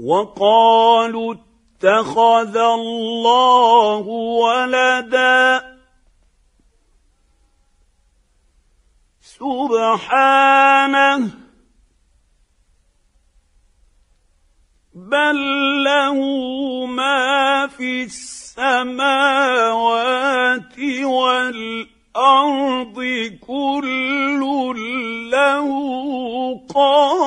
وقالوا اتخذ الله ولدا سبحانه بل له ما في السماوات والأرض كل له قانتون.